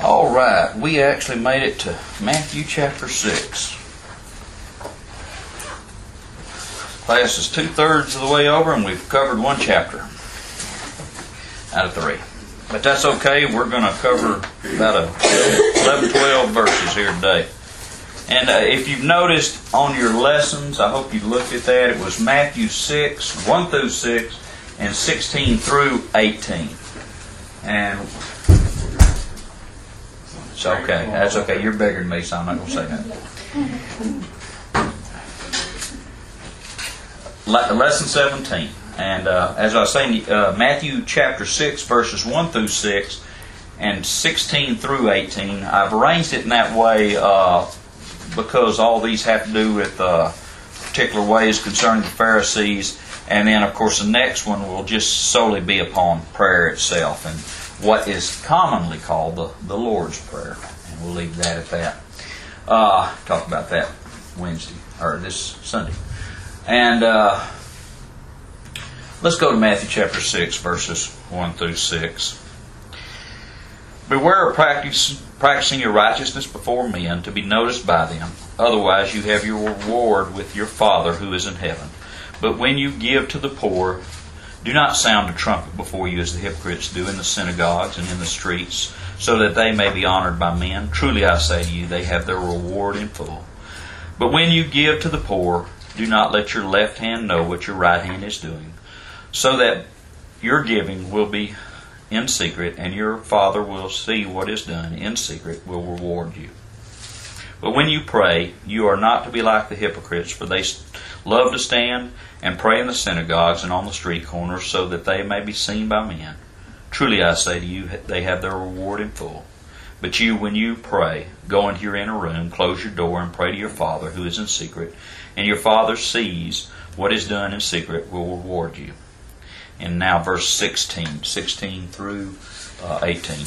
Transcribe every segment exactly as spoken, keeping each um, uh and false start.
All right, we actually made it to Matthew chapter six. Class is two-thirds of the way over, and we've covered one chapter out of three. But that's okay. We're going to cover about eleven, twelve verses here today. And uh, if you've noticed on your lessons, I hope you've looked at that, it was Matthew six, one through six, and sixteen through eighteen. And it's okay. That's okay. You're bigger than me, so I'm not going to say that. Lesson seventeen. And uh, as I was saying, uh, Matthew chapter six, verses one through six, and sixteen through eighteen. I've arranged it in that way uh, because all these have to do with uh, particular ways concerning the Pharisees. And then, of course, the next one will just solely be upon prayer itself and what is commonly called the, the Lord's Prayer. And we'll leave that at that. Uh, talk about that Wednesday, or this Sunday. And uh, let's go to Matthew chapter six, verses one through six. Beware of practice, practicing your righteousness before men to be noticed by them. Otherwise you have your reward with your Father who is in heaven. But when you give to the poor, do not sound a trumpet before you as the hypocrites do in the synagogues and in the streets, so that they may be honored by men. Truly I say to you, they have their reward in full. But when you give to the poor, do not let your left hand know what your right hand is doing, so that your giving will be in secret, and your Father will see what is done in secret, will reward you. But when you pray, you are not to be like the hypocrites, for they love to stand and pray in the synagogues and on the street corners, so that they may be seen by men. Truly I say to you, they have their reward in full. But you, when you pray, go into your inner room, close your door, and pray to your Father who is in secret, and your Father sees what is done in secret, will reward you. And now verse sixteen, sixteen through uh, eighteen.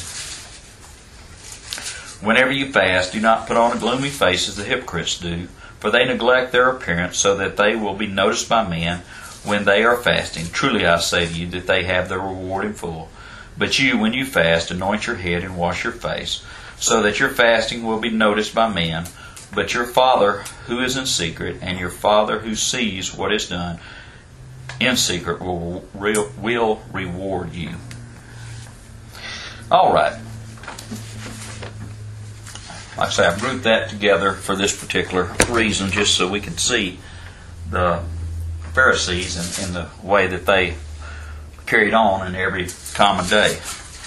Whenever you fast, do not put on a gloomy face as the hypocrites do, for they neglect their appearance so that they will be noticed by men when they are fasting. Truly I say to you that they have their reward in full. But you, when you fast, anoint your head and wash your face, so that your fasting will be noticed by men. But your Father who is in secret, and your Father who sees what is done in secret, will, will reward you. All right. Like I say, I've grouped that together for this particular reason, just so we can see the Pharisees and, and the way that they carried on in every common day.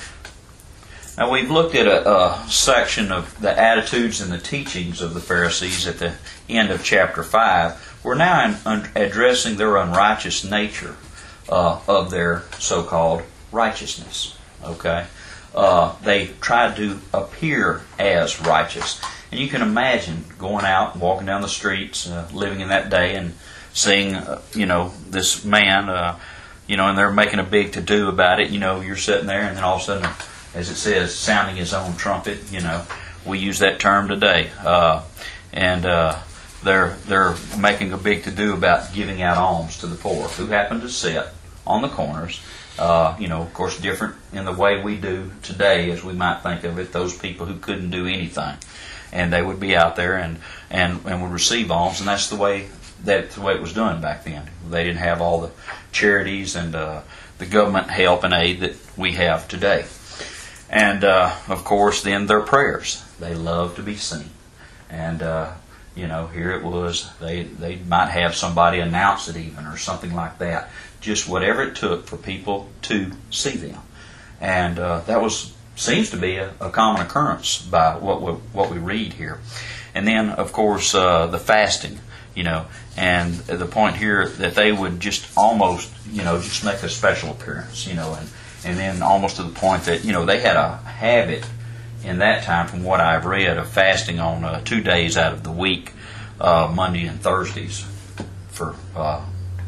Now, we've looked at a, a section of the attitudes and the teachings of the Pharisees at the end of chapter five. We're now in, un, addressing their unrighteous nature uh, of their so-called righteousness. Okay? Uh, they tried to appear as righteous. And you can imagine going out and walking down the streets, uh, living in that day, and seeing, uh, you know, this man, uh, you know, and they're making a big to-do about it. You know, you're sitting there, and then all of a sudden, as it says, sounding his own trumpet. You know, we use that term today. Uh, and uh, they're they're making a big to-do about giving out alms to the poor, who happen to sit on the corners. Uh, you know, of course, different in the way we do today, as we might think of it, those people who couldn't do anything. And they would be out there and, and, and would receive alms, and that's the way that's the way it was done back then. They didn't have all the charities and uh, the government help and aid that we have today. And, uh, of course, then their prayers. They love to be seen. And, uh, you know, here it was. They, they might have somebody announce it even, or something like that. Just whatever it took for people to see them. And uh, that was seems to be a, a common occurrence by what we, what we read here. And then, of course, uh, the fasting, you know, and the point here that they would just almost, you know, just make a special appearance, you know, and, and then almost to the point that, you know, they had a habit in that time, from what I've read, of fasting on uh, two days out of the week, uh, Monday and Thursdays, for uh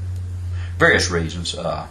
various reasons, uh,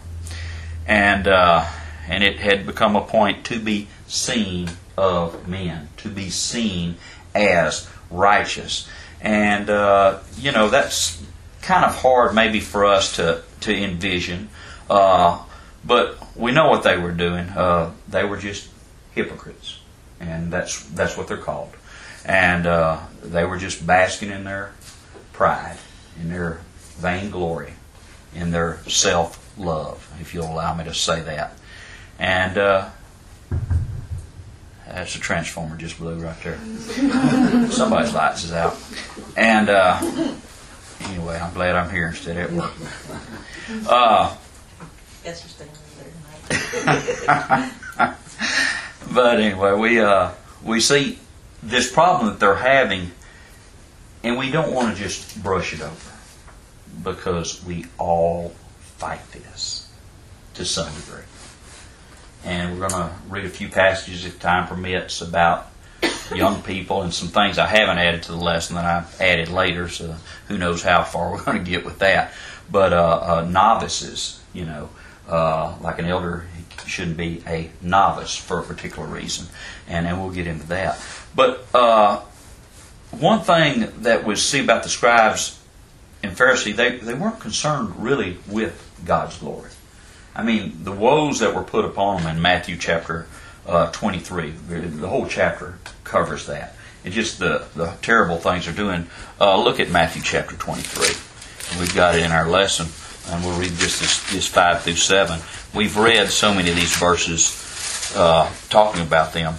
and uh, and it had become a point to be seen of men, to be seen as righteous, and uh, you know, that's kind of hard maybe for us to to envision, uh, but we know what they were doing. Uh, they were just hypocrites. and that's that's what they're called. And uh, they were just basking in their pride, in their vainglory, in their self-love, if you'll allow me to say that. And uh, that's a transformer just blew right there. Somebody's lights is out. And uh, anyway, I'm glad I'm here instead of at work. Uh, Guess you're staying there tonight. but anyway, we uh, we see this problem that they're having, and we don't want to just brush it over, because we all fight this to some degree. And we're going to read a few passages, if time permits, about young people and some things I haven't added to the lesson that I added later, so who knows how far we're going to get with that. But uh, uh, novices, you know, uh, like an elder shouldn't be a novice for a particular reason, and then we'll get into that. But uh, one thing that we see about the scribes and Pharisees, they, they weren't concerned really with God's glory. I mean, the woes that were put upon them in Matthew chapter uh, twenty-three, the whole chapter covers that. It's just the, the terrible things they're doing. Uh, look at Matthew chapter twenty-three. We've got it in our lesson, and we'll read just this, this five through seven. We've read so many of these verses uh, talking about them.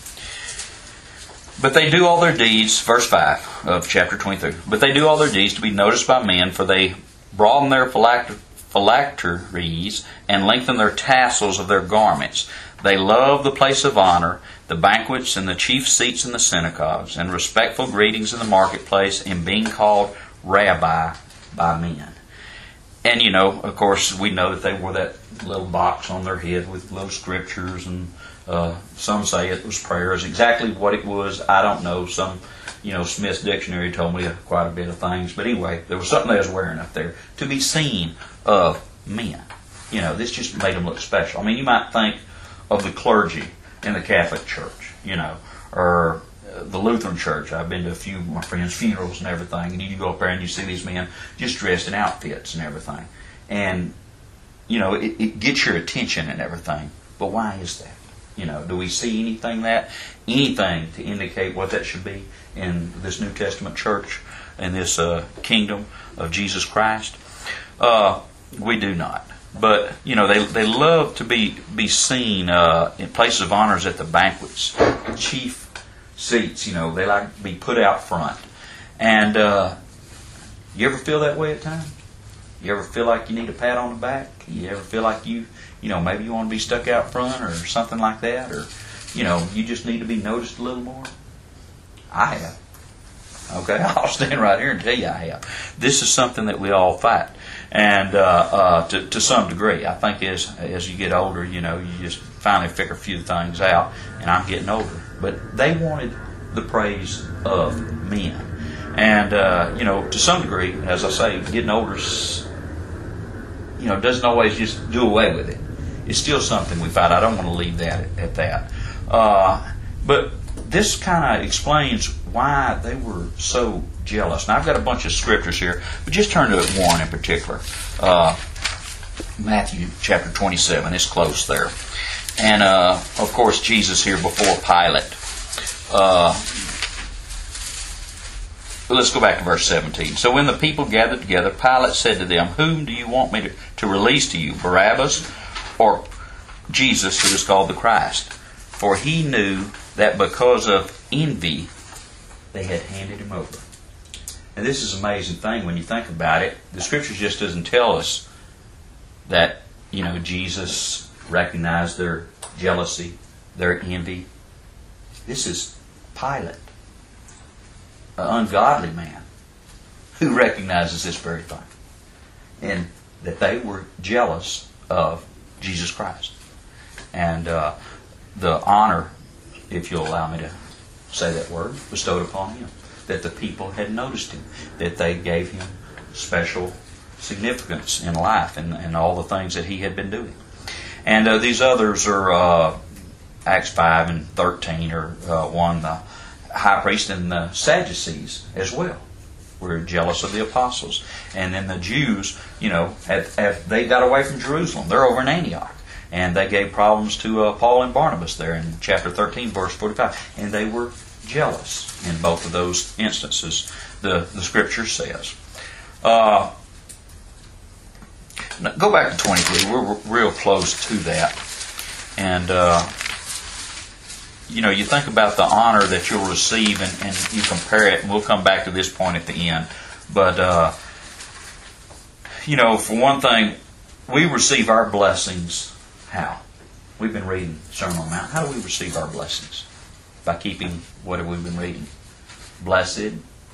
But they do all their deeds, verse five of chapter twenty-three, but they do all their deeds to be noticed by men, for they broaden their phylacteries phylacteries and lengthen their tassels of their garments. They love the place of honor, the banquets and the chief seats in the synagogues, and respectful greetings in the marketplace, and being called rabbi by men. And, you know, of course, we know that they wore that little box on their head with little scriptures, and uh, some say it was prayers. Exactly what it was, I don't know. Some, you know, Smith's Dictionary told me quite a bit of things. But anyway, there was something they was wearing up there to be seen of men. You know, this just made them look special. I mean, you might think of the clergy in the Catholic Church, you know, or the Lutheran Church. I've been to a few of my friends' funerals and everything, and you go up there and you see these men just dressed in outfits and everything. And, you know, it, it gets your attention and everything. But why is that? You know, do we see anything that, anything to indicate what that should be in this New Testament church, in this uh, kingdom of Jesus Christ? Uh, we do not. But, you know, they they love to be, be seen uh, in places of honors at the banquets, chief seats, you know, they like to be put out front. And uh, you ever feel that way at times? You ever feel like you need a pat on the back? You ever feel like you, you know, maybe you want to be stuck out front or something like that? Or, you know, you just need to be noticed a little more? I have. Okay, I'll stand right here and tell you I have. This is something that we all fight. And uh, uh, to, to some degree, I think as as you get older, you know, you just finally figure a few things out, and I'm getting older. But they wanted the praise of men. And, uh, you know, to some degree, as I say, getting older, you know, doesn't always just do away with it. It's still something we fight. I don't want to leave that at, at that. Uh, but this kind of explains why they were so jealous. Now, I've got a bunch of scriptures here, but just turn to one in particular. Uh, Matthew chapter twenty-seven. It's close there. And, uh, of course, Jesus here before Pilate. Uh, let's go back to verse seventeen. So when the people gathered together, Pilate said to them, "Whom do you want me to, to release to you, Barabbas or Jesus, who is called the Christ?" For he knew that because of envy, they had handed him over. And this is an amazing thing when you think about it. The Scripture just doesn't tell us that, you know, Jesus recognized their jealousy, their envy. This is Pilate, an ungodly man, who recognizes this very thing. And that they were jealous of Jesus Christ. And uh, the honor, if you'll allow me to say that word, bestowed upon him. That the people had noticed him. That they gave him special significance in life and, and all the things that he had been doing. And uh, these others are uh, Acts five and thirteen, or uh, one, the high priest and the Sadducees as well were jealous of the apostles. And then the Jews, you know, had, had, they got away from Jerusalem. They're over in Antioch. And they gave problems to uh, Paul and Barnabas there in chapter thirteen, verse forty-five. And they were jealous in both of those instances, the, the Scripture says. Uh, go back to twenty-three. We're real close to that. And, uh, you know, you think about the honor that you'll receive, and, and you compare it, and we'll come back to this point at the end. But, uh, you know, for one thing, we receive our blessings how? We've been reading Sermon on the Mount. How do we receive our blessings? By keeping what have we been reading? Blessed.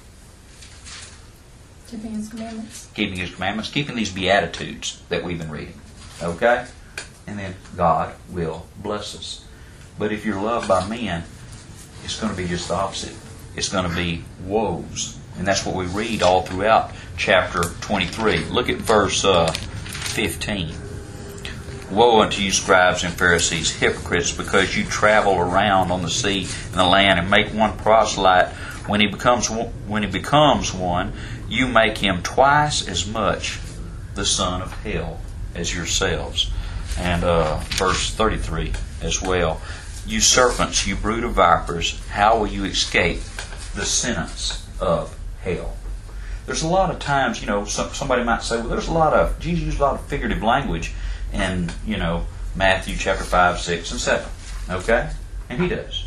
Keeping His commandments. Keeping His commandments. Keeping these Beatitudes that we've been reading. Okay? And then God will bless us. But if you're loved by men, it's going to be just the opposite. It's going to be woes. And that's what we read all throughout chapter twenty-three. Look at verse uh, fifteen. Woe unto you, scribes and Pharisees, hypocrites, because you travel around on the sea and the land and make one proselyte. When he becomes when he becomes one, you make him twice as much the son of hell as yourselves. And uh, verse thirty-three as well. You serpents, you brood of vipers, how will you escape the sentence of hell? There's a lot of times, you know, some, somebody might say, well, there's a lot of, Jesus used a lot of figurative language in, you know, Matthew chapter five, six, and seven. Okay? And He does.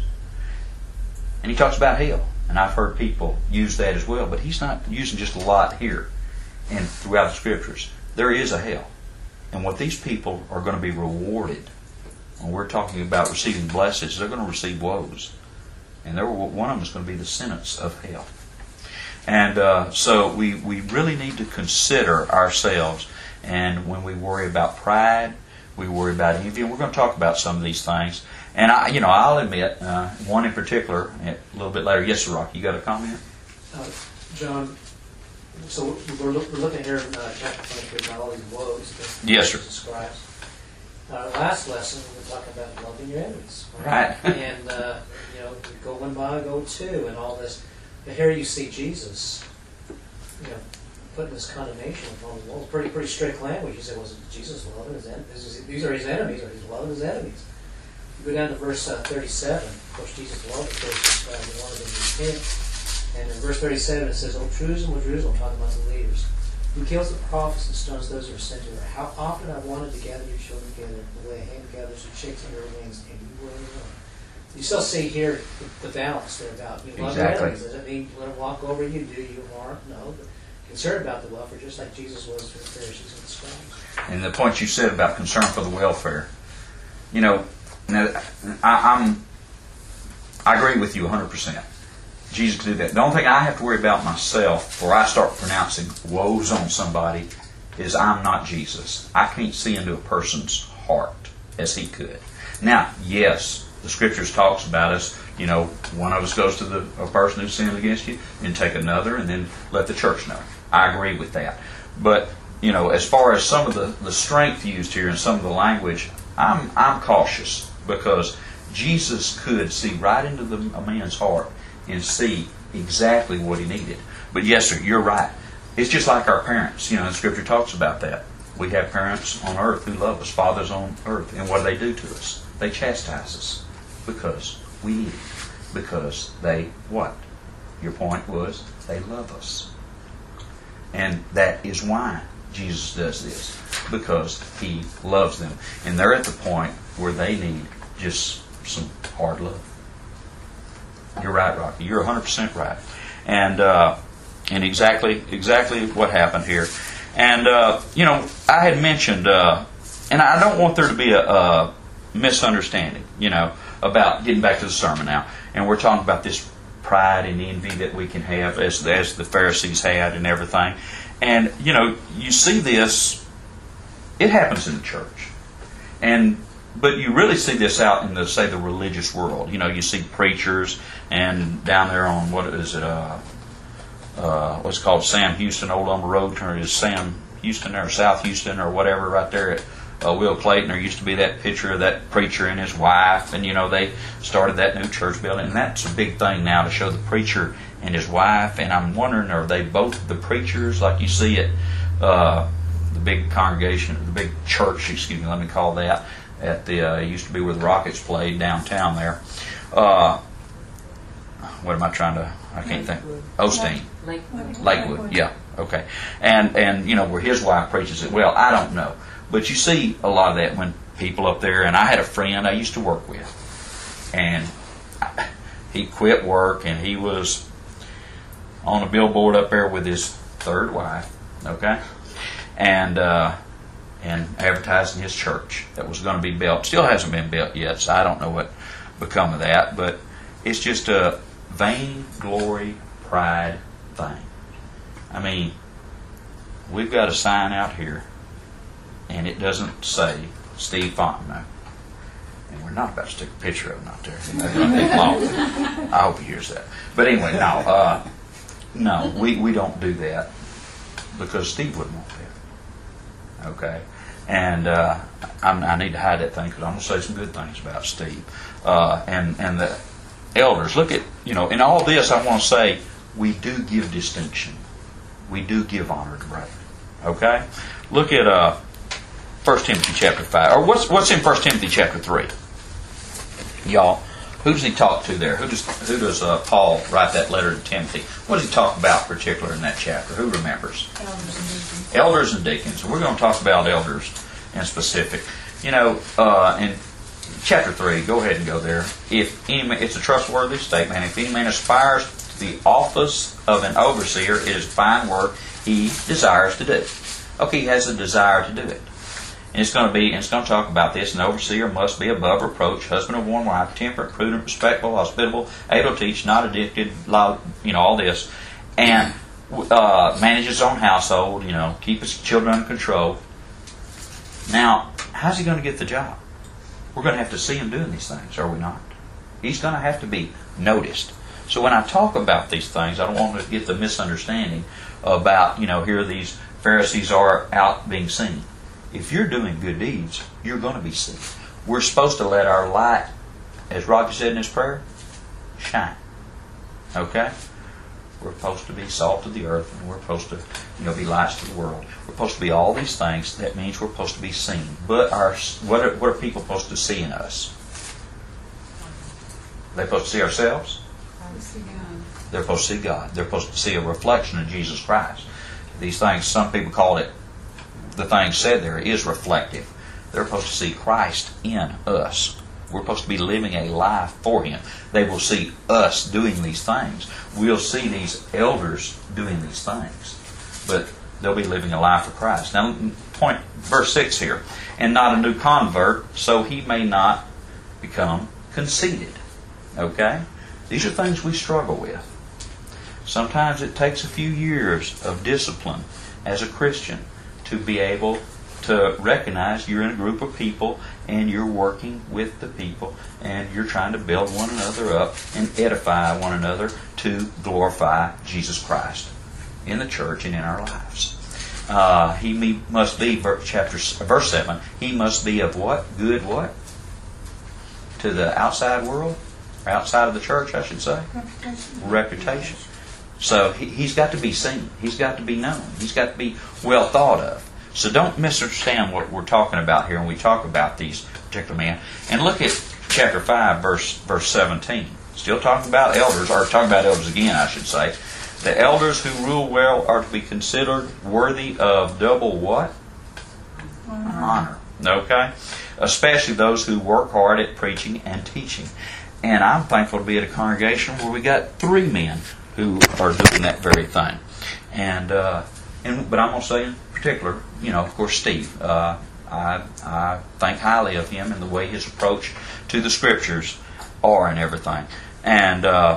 And He talks about hell. And I've heard people use that as well, but He's not using just a lot here and throughout the Scriptures. There is a hell. And what these people are going to be rewarded, when we're talking about receiving blessings, they're going to receive woes. And there, one of them is going to be the sentence of hell. And uh, so we, we really need to consider ourselves. And when we worry about pride, we worry about envy. And we're going to talk about some of these things. And I, you know, I'll admit, uh, one in particular, a little bit later. Yes, sir, Rocky, you got a comment? Uh, John, so we're, look, we're looking here in uh, chapter twenty-three about all these woes that Yes, sir. describes. Uh, last lesson, we were talking about loving your enemies. Right. And, uh, you know, go one by, go two, and all this. But here you see Jesus, you know, putting this condemnation upon the world. Pretty, pretty strict language. He said, was Jesus loving his enemies? These are his enemies, or he's loving his enemies. You go down to verse uh, thirty-seven. Of course, Jesus loved the person uh, who wanted them to repent. And in verse thirty-seven, it says, "O Jerusalem, O Jerusalem," talking about the leaders, "who kills the prophets and stones those who are sent to her. How often I wanted to gather your children together, the way a hen gathers her chicks under her wings, and you were alone." You still see here the, the balance there about you love your Exactly. enemies. Does it mean let them walk over you, do you harm? No. But concerned about the welfare, just like Jesus was for the Pharisees and the scribes. And the point you said about concern for the welfare. You know, now, I, I'm, I agree with you one hundred percent. Jesus could do that. The only thing I have to worry about myself before I start pronouncing woes on somebody is I'm not Jesus. I can't see into a person's heart as He could. Now, yes, the Scriptures talks about us, you know, one of us goes to the a person who sinned against you, and take another, and then let the church know. I agree with that. But, you know, as far as some of the, the strength used here and some of the language, I'm I'm cautious, because Jesus could see right into the, a man's heart and see exactly what he needed. But yes, sir, you're right. It's just like our parents. You know, the Scripture talks about that. We have parents on earth who love us, fathers on earth. And what do they do to us? They chastise us because we need it. Because they, what? Your point was, they love us. And that is why Jesus does this. Because He loves them. And they're at the point where they need just some hard love. You're right, Rocky. You're one hundred percent right. And uh, and exactly exactly what happened here. And, uh, you know, I had mentioned, uh, and I don't want there to be a, a misunderstanding, you know, about getting back to the sermon now. And we're talking about this pride and envy that we can have as, as the Pharisees had and everything. And, you know, you see this, it happens in the church. And But you really see this out in the, say, the religious world. You know, you see preachers, and down there on, what is it, uh, uh, what's it called, Sam Houston, Old Lumber Road, or is Sam Houston or South Houston or whatever right there at uh, Will Clayton. There used to be that picture of that preacher and his wife, and, you know, they started that new church building. And that's a big thing now, to show the preacher and his wife. And I'm wondering, are they both the preachers like you see at uh, the big congregation, the big church, excuse me, let me call that, at the uh, used to be where the Rockets played downtown there. Uh, what am I trying to? I can't think. Osteen. Lakewood. Lakewood, yeah, okay. And, and you know, where his wife preaches it well, I don't know. But you see a lot of that when people up there, and I had a friend I used to work with, and he quit work, and he was on a billboard up there with his third wife, okay? And, uh, and advertising his church that was going to be built. Still hasn't been built yet, so I don't know what become of that, but it's just a vain glory, pride thing. I mean, we've got a sign out here, and it doesn't say Steve Fontenot. And we're not about to stick a picture of him out there. That's going to take long. I hope he hears that. But anyway, no, uh, no, we, we don't do that because Steve wouldn't want that. Okay? And uh, I'm, I need to hide that thing because I'm going to say some good things about Steve. Uh, and, and the elders, look at, you know, in all this I want to say, we do give distinction. We do give honor to brethren. Okay? Look at uh, First Timothy chapter five. Or what's what's in First Timothy chapter three? Y'all, who does he talk to there? Who does who does uh, Paul write that letter to Timothy? What does he talk about particular in that chapter? Who remembers? Elders and deacons. Elders and deacons. We're going to talk about elders in specific. You know, uh, in chapter three, go ahead and go there. If any man, it's a trustworthy statement. If any man aspires to the office of an overseer, it is fine work he desires to do. Okay, he has a desire to do it. And it's going to be, and it's going to talk about this. An overseer must be above reproach, husband of one wife, temperate, prudent, respectful, hospitable, able to teach, not addicted, loud, you know, all this, and uh, manage his own household. You know, keep his children under control. Now, how's he going to get the job? We're going to have to see him doing these things, are we not? He's going to have to be noticed. So when I talk about these things, I don't want to get the misunderstanding about, you know, here these Pharisees are out being seen. If you're doing good deeds, you're going to be seen. We're supposed to let our light, as Rocky said in his prayer, shine. Okay? We're supposed to be salt of the earth, and we're supposed to, you know, be lights to the world. We're supposed to be all these things. That means we're supposed to be seen. But our, what are, what are people supposed to see in us? Are they supposed to see ourselves? They're supposed to see God. They're supposed to see a reflection of Jesus Christ. These things, some people call it, the thing said there is reflective. They're supposed to see Christ in us. We're supposed to be living a life for Him. They will see us doing these things. We'll see these elders doing these things. But they'll be living a life for Christ. Now, point verse six here. And not a new convert, so he may not become conceited. Okay? These are things we struggle with. Sometimes it takes a few years of discipline as a Christian to be able to recognize you're in a group of people and you're working with the people and you're trying to build one another up and edify one another to glorify Jesus Christ in the church and in our lives. Uh, he must be, chapter verse seven, he must be of what? Good what? To the outside world? Or outside of the church, I should say? Reputation. Reputation. So he, he's got to be seen. He's got to be known. He's got to be well thought of. So don't misunderstand what we're talking about here when we talk about these particular men. And look at chapter five, verse verse seventeen. Still talking about elders, or talking about elders again, I should say. The elders who rule well are to be considered worthy of double what? Honor. Okay? Especially those who work hard at preaching and teaching. And I'm thankful to be at a congregation where we got three men who are doing that very thing. And uh, and but I'm going to say in particular, you know, of course, Steve. Uh, I I think highly of him and the way his approach to the Scriptures are and everything. And uh,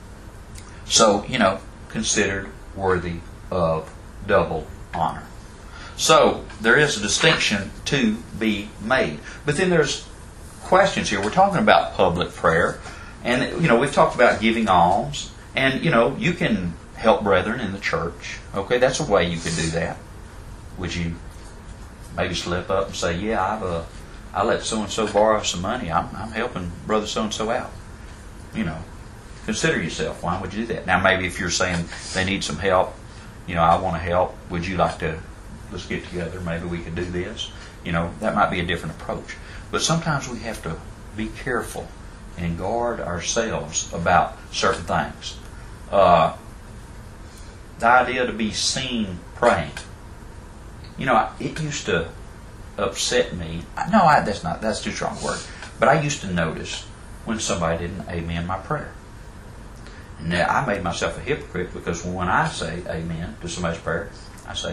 so, you know, considered worthy of double honor. So there is a distinction to be made. But then there's questions here. We're talking about public prayer. And, you know, we've talked about giving alms. And, you know, you can help brethren in the church. Okay, that's a way you could do that. Would you maybe slip up and say, yeah, I've uh, I let so-and-so borrow some money. I'm, I'm helping brother so-and-so out. You know, consider yourself. Why would you do that? Now, maybe if you're saying they need some help, you know, I want to help. Would you like to, let's get together. Maybe we could do this. You know, that might be a different approach. But sometimes we have to be careful and guard ourselves about certain things. Uh, the idea to be seen praying. You know, it used to upset me. No, I, that's not. That's too strong a word. But I used to notice when somebody didn't amen my prayer. And now I made myself a hypocrite because when I say amen to somebody's prayer, I say,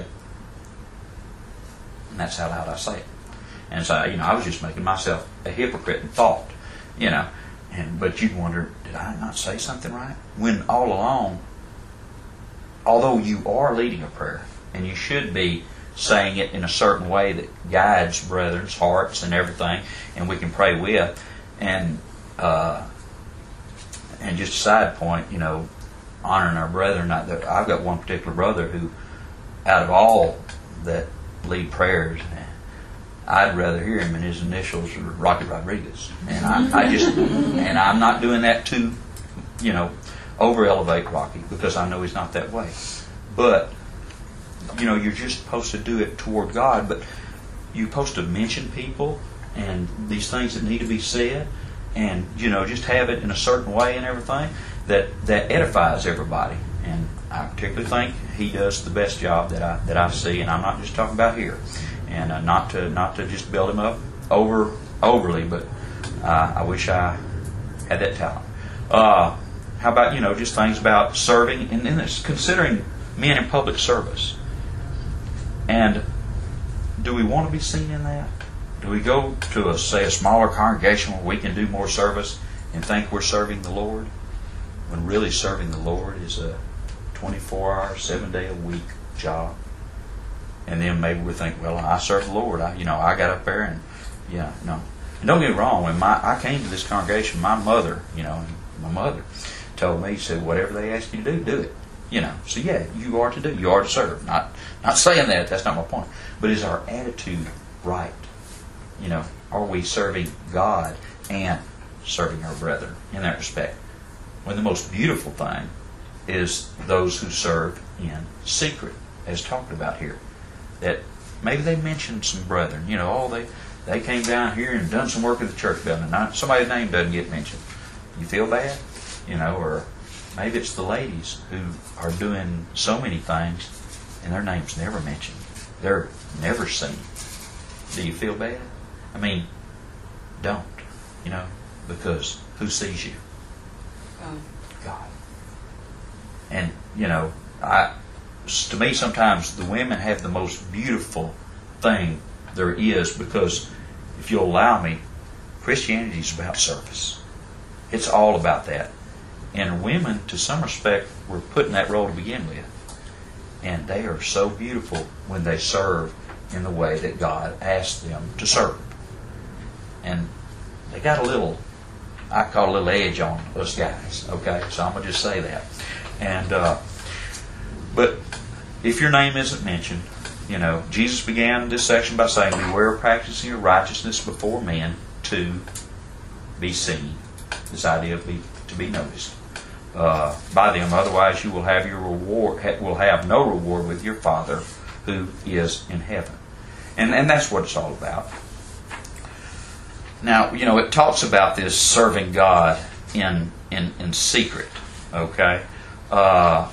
and that's how loud I say it. And so, you know, I was just making myself a hypocrite in thought, you know. And but you'd wonder, did I not say something right? When all along, although you are leading a prayer, and you should be saying it in a certain way that guides brethren's hearts and everything, and we can pray with, and uh, and just a side point, you know, honoring our brethren. I, I've got one particular brother who, out of all that lead prayers, I'd rather hear him, and his initials are Rocky Rodriguez, and I, I just and I'm not doing that to, you know, over elevate Rocky because I know he's not that way, but you know, you're just supposed to do it toward God, but you're supposed to mention people and these things that need to be said, and you know, just have it in a certain way and everything that that edifies everybody. And I particularly think he does the best job that I that I see, and I'm not just talking about here, and uh, not to not to just build him up over overly, but uh, I wish I had that talent. Uh, how about, you know, just things about serving and in this, considering men in public service. And do we want to be seen in that? Do we go to, a, say, a smaller congregation where we can do more service and think we're serving the Lord, when really serving the Lord is a twenty-four hour, seven day a week job? And then maybe we think, well, I serve the Lord. I, you know, I got up there and, yeah, no. And don't get me wrong. When my I came to this congregation, my mother, you know, my mother told me, said, whatever they ask you to do, do it. You know, so yeah, you are to do. You are to serve. Not not saying that. That's not my point. But is our attitude right? You know, are we serving God and serving our brethren in that respect? When the most beautiful thing is those who serve in secret, as talked about here. That maybe they mentioned some brethren. You know, oh, they they came down here and done some work at the church building. Not somebody's name doesn't get mentioned. You feel bad? You know, or maybe it's the ladies who are doing so many things and their name's never mentioned. They're never seen. Do you feel bad? I mean, don't. You know, because who sees you? Um, God. And, you know, I, to me sometimes the women have the most beautiful thing there is, because if you'll allow me, Christianity is about service. It's all about that. And women, to some respect, were put in that role to begin with. And they are so beautiful when they serve in the way that God asked them to serve. And they got a little, I call a little edge on us guys, okay? So I'm going to just say that. And uh, but if your name isn't mentioned, you know, Jesus began this section by saying, beware of practicing your righteousness before men to be seen. This idea of be, to be noticed uh, by them. Otherwise you will have your reward, ha, will have no reward with your Father who is in heaven. And, and that's what it's all about. Now, you know, it talks about this serving God in in, in secret, okay? Uh,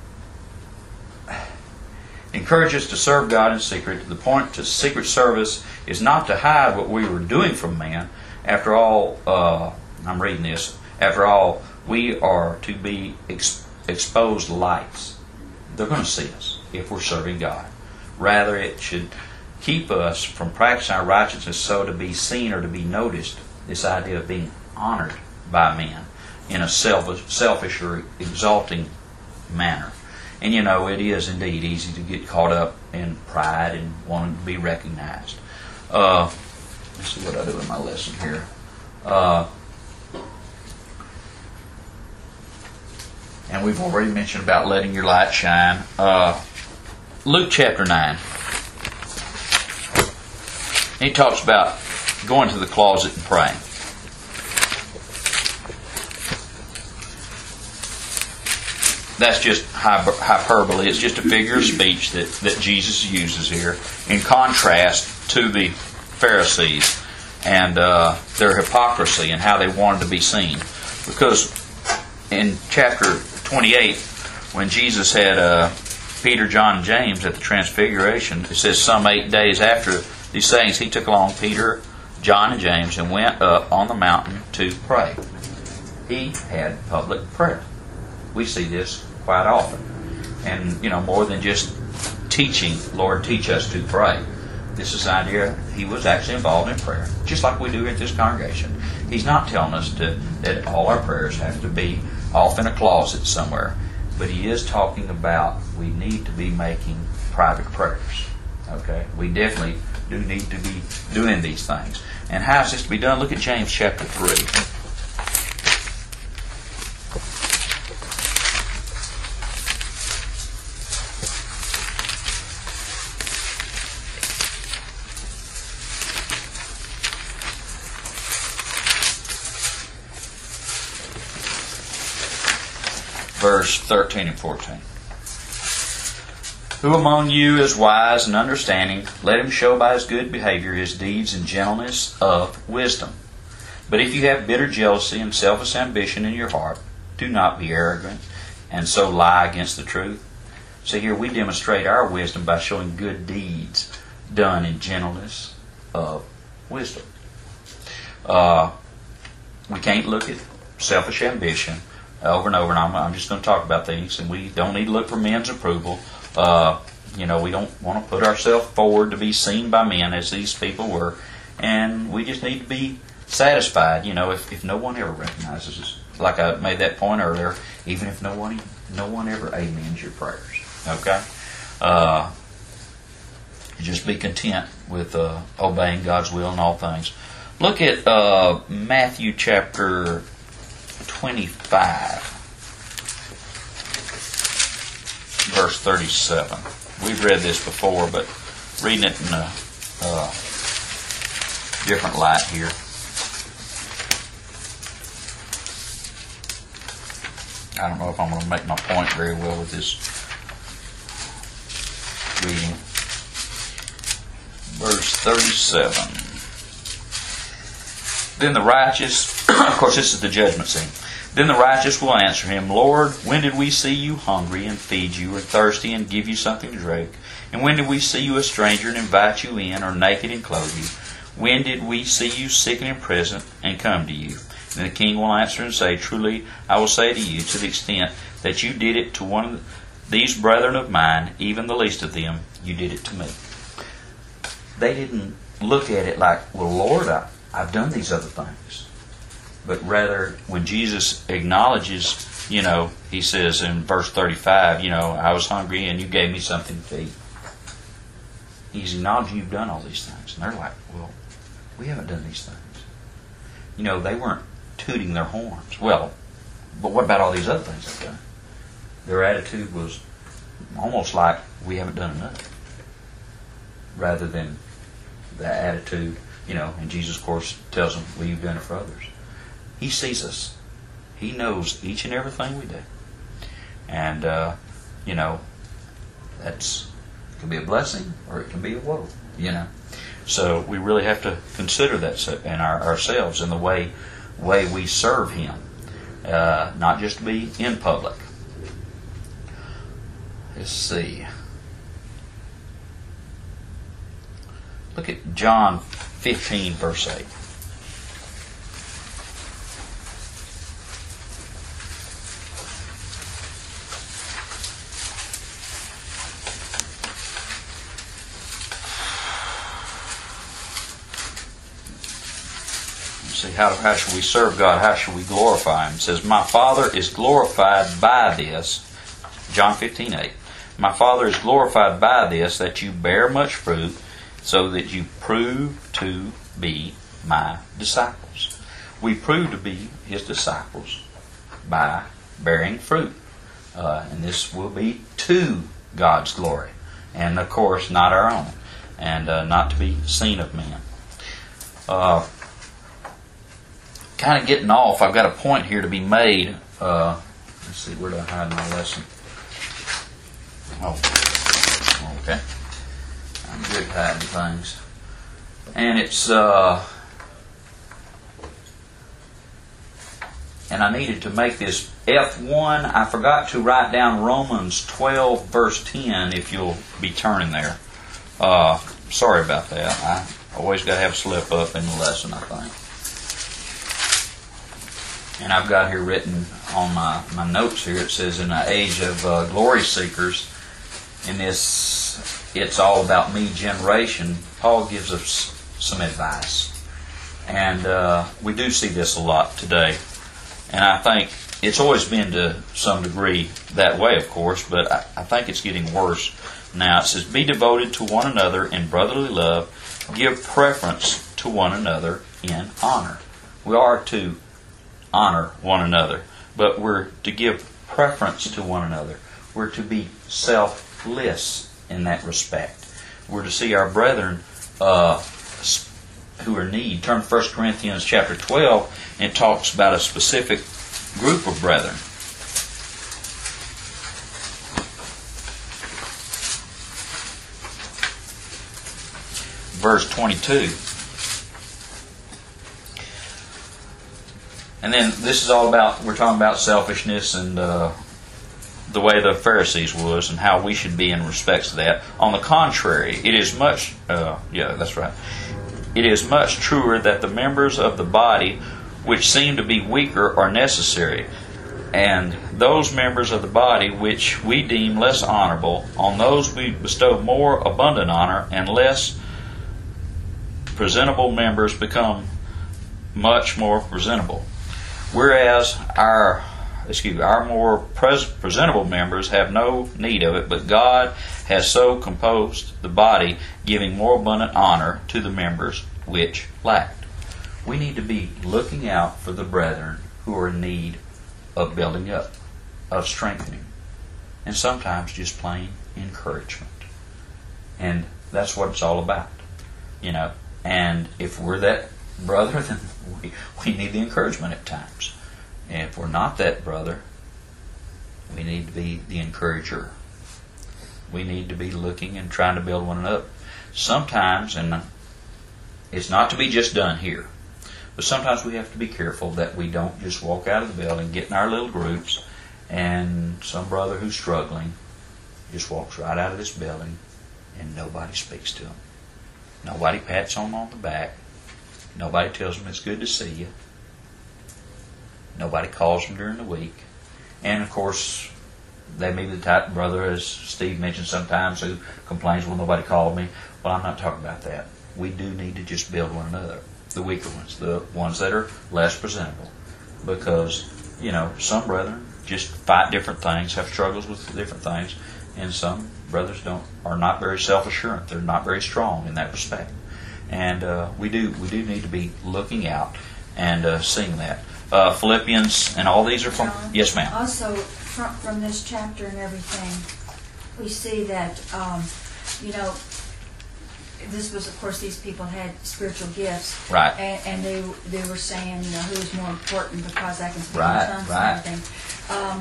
encourage us to serve God in secret. The point to secret service is not to hide what we were doing from man. After all, uh, I'm reading this, after all, we are to be ex- exposed lights. They're going to see us if we're serving God. Rather, it should keep us from practicing our righteousness so to be seen or to be noticed. This idea of being honored by men in a selfish, selfish or exalting manner. And you know, it is indeed easy to get caught up in pride and wanting to be recognized. Uh, let's see what I do in my lesson here. Uh, and we've already mentioned about letting your light shine. Uh, Luke chapter nine. He talks about going to the closet and praying. That's just hyperbole. It's just a figure of speech that, that Jesus uses here in contrast to the Pharisees. and uh, their hypocrisy and how they wanted to be seen. Because in chapter twenty-eight, when Jesus had uh, Peter, John, and James at the Transfiguration, it says some eight days after these sayings, he took along Peter, John, and James and went up on the mountain to pray. He had public prayer. We see this quite often. And, you know, more than just teaching, Lord, teach us to pray. This is the idea he was actually involved in prayer, just like we do at this congregation. He's not telling us to, that all our prayers have to be off in a closet somewhere. But he is talking about we need to be making private prayers. Okay? We definitely do need to be doing these things. And how is this to be done? Look at James chapter three. Verse thirteen and fourteen. Who among you is wise and understanding? Let him show by his good behavior his deeds in gentleness of wisdom. But if you have bitter jealousy and selfish ambition in your heart, do not be arrogant and so lie against the truth. So here we demonstrate our wisdom by showing good deeds done in gentleness of wisdom. Uh, we can't look at selfish ambition over and over, and I'm, I'm just going to talk about these, and we don't need to look for men's approval. Uh, you know, we don't want to put ourselves forward to be seen by men as these people were, and we just need to be satisfied. You know, if, if no one ever recognizes us, like I made that point earlier, even if no one no one ever amens your prayers. Okay, uh, just be content with uh, obeying God's will in all things. Look at uh, Matthew chapter twenty-five, verse thirty-seven. We've read this before, but reading it in a uh, different light here. I don't know if I'm going to make my point very well with this reading. Verse thirty-seven. Then the righteous, of course this is the judgment scene. Then the righteous will answer him, Lord, when did we see you hungry and feed you, or thirsty and give you something to drink? And when did we see you a stranger and invite you in, or naked and clothe you? When did we see you sick and in prison and come to you? And the king will answer and say, Truly, I will say to you, to the extent that you did it to one of these brethren of mine, even the least of them, you did it to me. They didn't look at it like, well, Lord, I, I've done these other things. But rather, when Jesus acknowledges, you know, he says in verse thirty-five, you know, I was hungry and you gave me something to eat. He's acknowledging you've done all these things. And they're like, well, we haven't done these things. You know, they weren't tooting their horns. Well, but what about all these other things they've done? Their attitude was almost like, we haven't done enough. Rather than the attitude, you know, and Jesus, of course, tells them, well, you've done it for others. He sees us. He knows each and everything we do. And, uh, you know, that's, it can be a blessing or it can be a woe, you know. So we really have to consider that in our, ourselves in the way way we serve Him, uh, not just to be in public. Let's see. Look at John fifteen, verse eight. See, how, how should we serve God? How should we glorify Him? It says, My Father is glorified by this. John fifteen, eight. My Father is glorified by this, that you bear much fruit, so that you prove to be my disciples. We prove to be His disciples by bearing fruit. Uh, and this will be to God's glory. And of course, not our own. And uh, not to be seen of men. Uh, kind of getting off, I've got a point here to be made. Uh, let's see, where do I hide my lesson? Oh, okay. I'm good at hiding things. And it's uh, and I needed to make this F one. I forgot to write down Romans twelve, verse ten, if you'll be turning there. Uh, sorry about that. I always got to have a slip up in the lesson, I think. And I've got here written on my, my notes here, it says, in the age of uh, glory seekers, in this it's all about me generation, Paul gives us some advice. And uh, we do see this a lot today. And I think it's always been to some degree that way, of course, but I, I think it's getting worse now. It says, be devoted to one another in brotherly love, give preference to one another in honor. We are to honor one another, but we're to give preference to one another. We're to be selfless in that respect. We're to see our brethren uh, who are in need. Turn to First Corinthians chapter twelve, and it talks about a specific group of brethren. Verse twenty-two. And then this is all about, we're talking about selfishness and uh, the way the Pharisees was and how we should be in respects to that. On the contrary, it is much, uh, yeah, that's right. It is much truer that the members of the body which seem to be weaker are necessary, and those members of the body which we deem less honorable, on those we bestow more abundant honor, and less presentable members become much more presentable. Whereas our excuse me, our more pres- presentable members have no need of it, but God has so composed the body, giving more abundant honor to the members which lacked. We need to be looking out for the brethren who are in need of building up, of strengthening, and sometimes just plain encouragement. And that's what it's all about, you know. And if we're that brother, then we, we need the encouragement at times. And if we're not that brother, we need to be the encourager. We need to be looking and trying to build one another. Sometimes, and it's not to be just done here, but sometimes we have to be careful that we don't just walk out of the building, get in our little groups, and some brother who's struggling just walks right out of this building and nobody speaks to him. Nobody pats him on the back. Nobody tells him it's good to see you. Nobody calls him during the week. And of course, they may be the type of brother, as Steve mentioned sometimes, who complains, well, nobody called me. Well, I'm not talking about that. We do need to just build one another. The weaker ones, the ones that are less presentable. Because, you know, some brethren just fight different things, have struggles with different things, and some brothers don't are not very self-assurant. They're not very strong in that respect. And uh, we do we do need to be looking out and uh, seeing that. Uh, Philippians, and all these are from... John, yes, ma'am. Also, from, from this chapter and everything, we see that, um, you know, this was, of course, these people had spiritual gifts. Right. And, and they they were saying, you know, who's more important because I can speak Right, in tongues right. and everything. Um,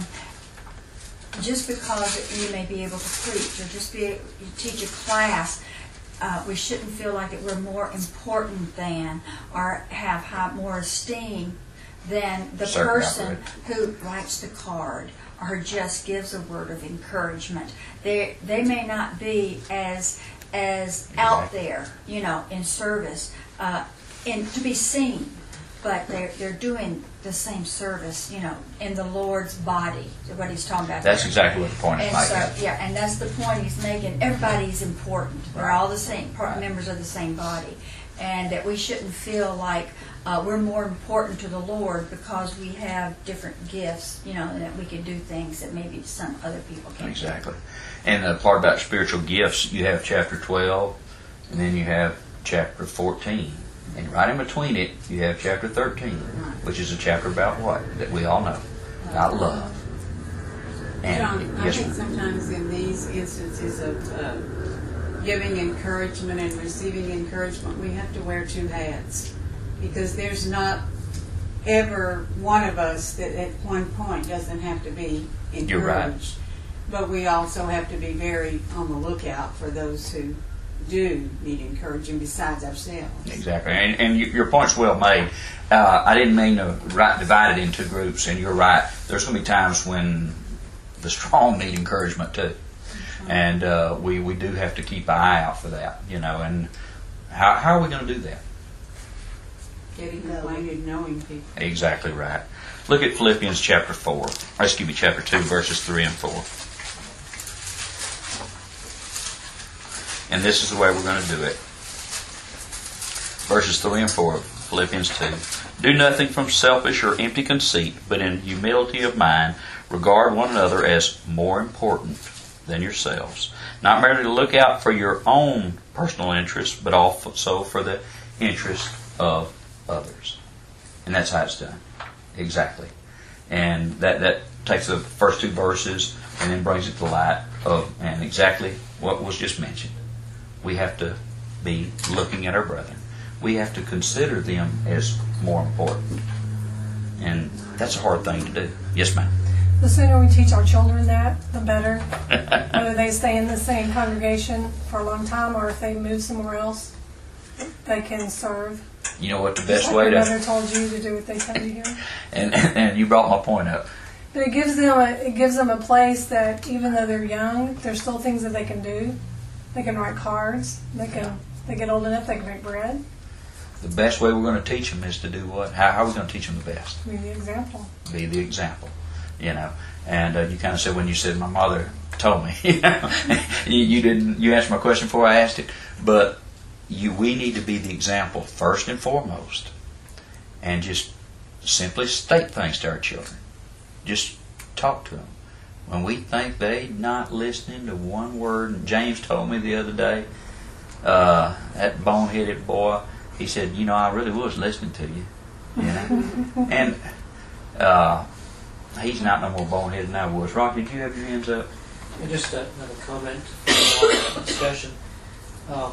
just because you may be able to preach or just be you teach a class, uh, we shouldn't feel like that we're more important than or have high, more esteem than the Certainly person not who writes the card or just gives a word of encouragement. They they may not be as as out there, you know, in service, uh, and to be seen, but they're they're doing the same service, you know, in the Lord's body. Is what he's talking about. That's there. exactly what the point is And making. so, yeah, and that's the point he's making. Everybody's important. They're Right. all the same, part, Right. members of the same body, and that we shouldn't feel like uh, we're more important to the Lord because we have different gifts, you know, and that we can do things that maybe some other people can't. Exactly. And the part about spiritual gifts, you have chapter twelve, and then you have chapter fourteen. And right in between it, you have chapter thirteen, which is a chapter about what? That we all know. About love. And John, I yes, think ma'am. sometimes in these instances of uh, giving encouragement and receiving encouragement, we have to wear two hats. Because there's not ever one of us that at one point doesn't have to be encouraged. You're right. But we also have to be very on the lookout for those who do need encouraging besides ourselves. Exactly, and, and you- your point's well made. Uh, I didn't mean to right, divide it into groups, and you're right. There's going to be times when the strong need encouragement too, and uh, we we do have to keep an eye out for that, you know. And how how are we going to do that? Getting acquainted, knowing people. Exactly right. Look at Philippians chapter four. Or excuse me, chapter two, verses three and four. And this is the way we're going to do it. Verses three and four of Philippians two. Do nothing from selfish or empty conceit, but in humility of mind, regard one another as more important than yourselves. Not merely to look out for your own personal interests, but also for the interest of others. And that's how it's done. Exactly. And that, that takes the first two verses and then brings it to light of and exactly what was just mentioned. We have to be looking at our brethren. We have to consider them as more important. And that's a hard thing to do. Yes, ma'am. The sooner we teach our children that, the better. Whether they stay in the same congregation for a long time or if they move somewhere else, they can serve. You know what the Just best like way your to... mother told you to do what they tell you here. And, and you brought my point up. But it gives them a, it gives them a place that even though they're young, there's still things that they can do. They can write cards. They can. Yeah. They get old enough. They can make bread. The best way we're going to teach them is to do what? How, how are we going to teach them the best? Be the example. Be the example, you know. And uh, you kind of said when you said my mother told me, you know, you, you didn't. You asked my question before I asked it, but you we need to be the example first and foremost, and just simply state things to our children. Just talk to them. When we think they're not listening to one word, and James told me the other day, uh, that boneheaded boy, he said, you know, I really was listening to you, you know. And uh, he's not no more boneheaded than I was. Rocky, did you have your hands up? And just uh, another comment from the discussion. Um,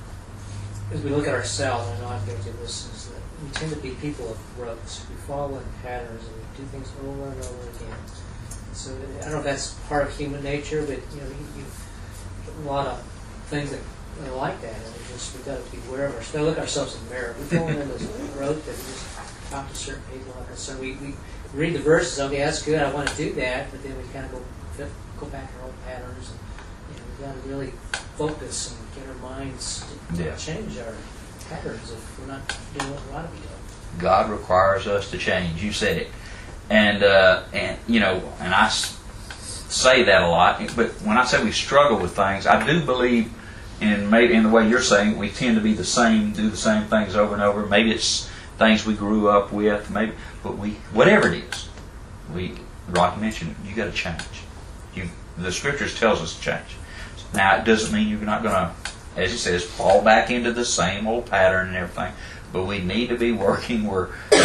as we look at ourselves, and I know I'm guilty of this, is that we tend to be people of rotes. We follow in patterns and we do things over and over again. So I don't know if that's part of human nature, but you know, you, you, a lot of things that are like that, and we just we got to be aware of ourselves. We look at ourselves in the mirror. We go in this rote that we just talk to certain people, and so we, we read the verses. Okay, that's good. I want to do that, but then we kind of go go back to our old patterns, and you know, we got to really focus and get our minds to Yeah. change our patterns if we're not doing what we ought to be doing. God requires us to change. You said it. And, uh, and you know, and I s- say that a lot, but when I say we struggle with things, I do believe in maybe in the way you're saying, we tend to be the same, do the same things over and over. Maybe it's things we grew up with, maybe, but we, whatever it is, we, Rocky mentioned, you got to change. You, the Scriptures tells us to change. Now, it doesn't mean you're not going to, as it says, fall back into the same old pattern and everything. But we need to be working where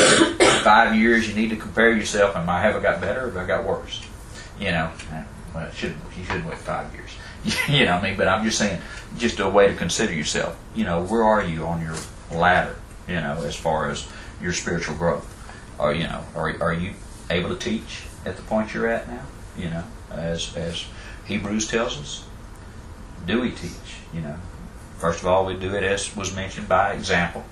five years you need to compare yourself. Am I have I got better or have I got worse? You know, well, it shouldn't, you shouldn't wait five years. You know what I mean? But I'm just saying, just a way to consider yourself. You know, where are you on your ladder, you know, as far as your spiritual growth? Or, you know, are, are you able to teach at the point you're at now? You know, as, as Hebrews tells us, do we teach? You know, first of all, we do it as was mentioned by example.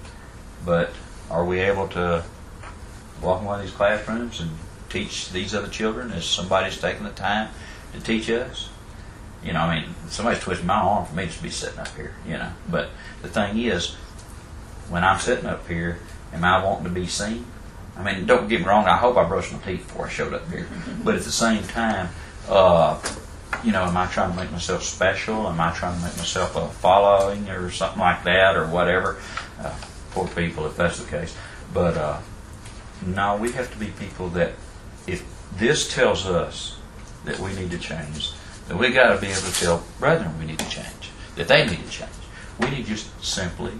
But are we able to walk in one of these classrooms and teach these other children as somebody's taking the time to teach us? You know, I mean, somebody's twisting my arm for me to be sitting up here, you know. But the thing is, when I'm sitting up here, am I wanting to be seen? I mean, don't get me wrong, I hope I brushed my teeth before I showed up here. But at the same time, uh, you know, am I trying to make myself special? Am I trying to make myself a following or something like that or whatever? Uh, poor people if that's the case. But uh, no, we have to be people that if this tells us that we need to change, then we got to be able to tell brethren we need to change, that they need to change. We need just simply,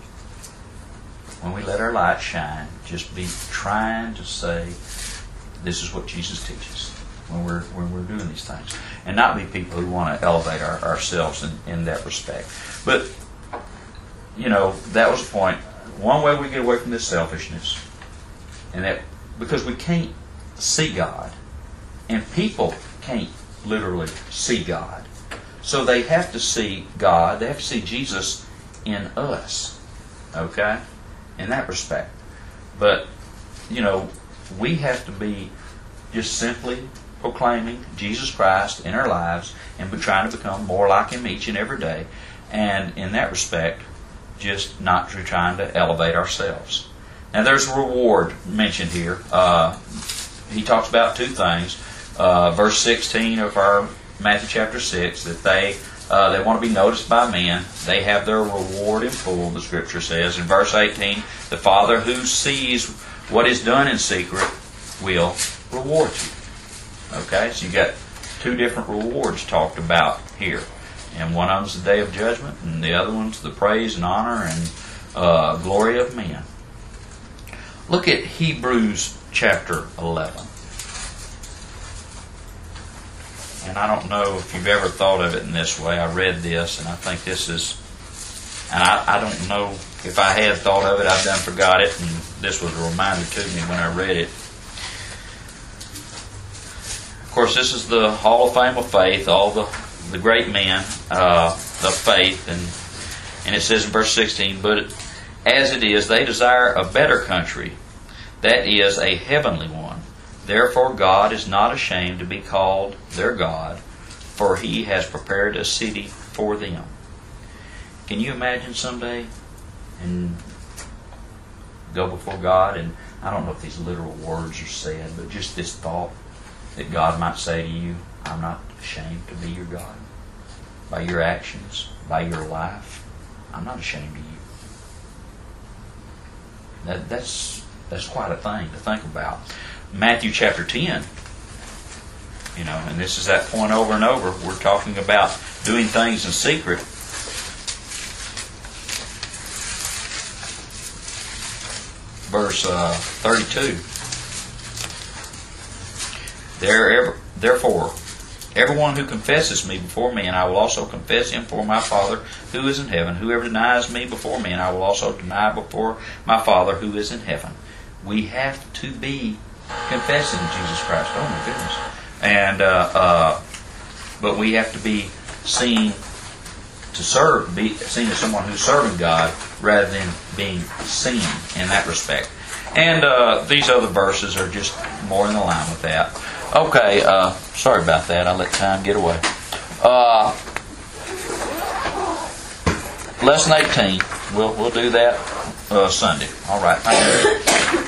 when we let our light shine, just be trying to say, this is what Jesus teaches when we're when we're doing these things, and not be people who want to elevate our, ourselves in, in that respect. But you know, that was the point. One way we get away from this selfishness, and that because we can't see God, and people can't literally see God, So they have to see God, they have to see Jesus in us. Okay? In that respect. But, you know, we have to be just simply proclaiming Jesus Christ in our lives and we're trying to become more like Him each and every day. And in that respect, just not trying to elevate ourselves. Now there's a reward mentioned here. Uh, he talks about two things. Uh, verse sixteen of our Matthew chapter six, that they uh, they want to be noticed by men. They have their reward in full, the Scripture says. In verse eighteen, the Father who sees what is done in secret will reward you. Okay, so you got two different rewards talked about here. And one of them's the day of judgment, and the other one's the praise and honor and uh, glory of men. Look at Hebrews chapter eleven. And I don't know if you've ever thought of it in this way. I read this, and I think this is, and I, I don't know if I had thought of it, I've done forgot it, and this was a reminder to me when I read it. Of course, this is the Hall of Fame of Faith, all the, the great men uh, of faith, and and it says in verse sixteen, but as it is, they desire a better country, that is, a heavenly one. Therefore God is not ashamed to be called their God, for He has prepared a city for them. Can you imagine someday and go before God, and I don't know if these literal words are said, but just this thought that God might say to you, I'm not ashamed to be your God. By your actions, by your life, I'm not ashamed of you. That, that's that's quite a thing to think about. Matthew chapter ten, you know, and this is that point over and over. We're talking about doing things in secret. Verse uh, thirty-two. There, therefore, everyone who confesses me before men, I will also confess him before my Father who is in heaven. Whoever denies me before men, I will also deny before my Father who is in heaven. We have to be confessing Jesus Christ. Oh my goodness! And uh, uh, but we have to be seen to serve, be seen as someone who's serving God rather than being seen in that respect. And uh, these other verses are just more in line with that. Okay, uh, sorry about that. I let time get away. Uh, lesson eighteen. We'll we'll do that uh, Sunday. All right. Thank you.